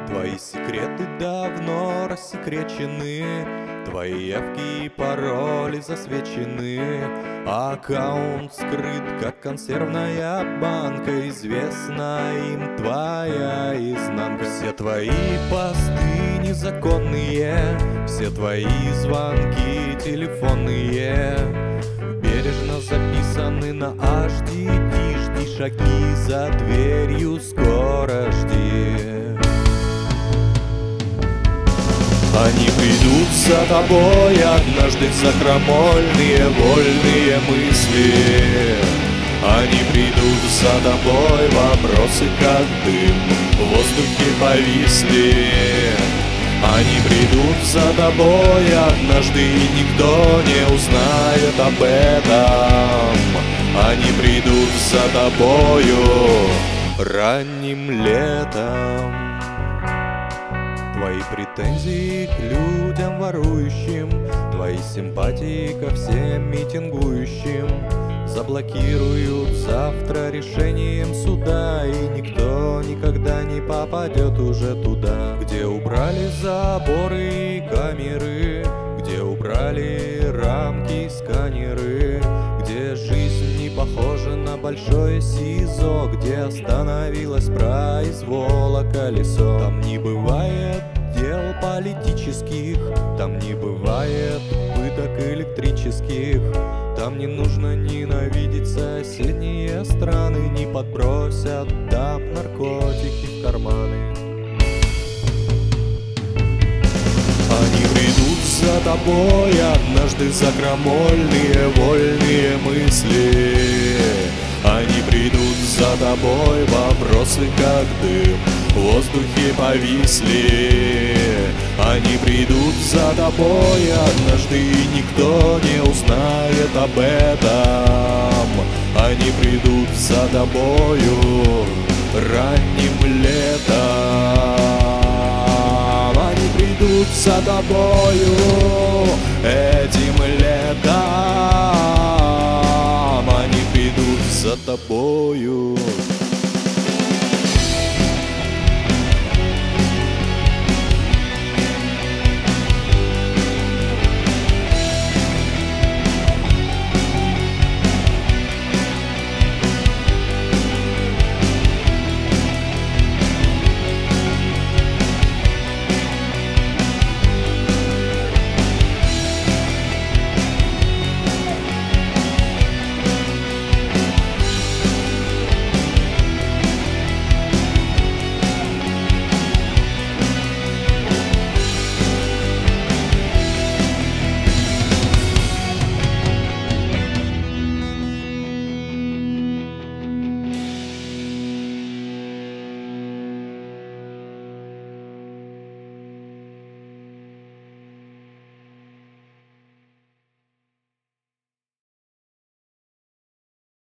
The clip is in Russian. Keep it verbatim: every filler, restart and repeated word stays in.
Твои секреты давно рассекречены, твои явки и пароли засвечены. Аккаунт скрыт, как консервная банка, известна им твоя изнанка. Все твои посты незаконные, все твои звонки телефонные бережно записаны на эйч ди ди. Жди шаги за дверью, скоро жди. Они придут за тобой однажды в закромольные вольные мысли. Они придут за тобой, вопросы как дым в воздухе повисли. Они придут за тобой однажды, и никто не узнает об этом. Они придут за тобою ранним летом. Твои претензии к людям ворующим, твои симпатии ко всем митингующим заблокируют завтра решением суда, и никто никогда не попадет уже туда, где убрали заборы и камеры, где убрали рамки и сканеры, где жизнь не похожа на большое СИЗО, где остановилось произвола колесо. Там не бывает дел политических, там не бывает пыток электрических, там не нужно ненавидеть соседние страны, не подбросят там наркотики в карманы. Они придут за тобой однажды в закромольные вольные мысли. Они придут за тобой, вопросы как дым в воздухе повисли. Они придут за тобой однажды, и никто не узнает об этом. Они придут за тобою ранним летом. Они придут за тобою этим летом. Они придут за тобою.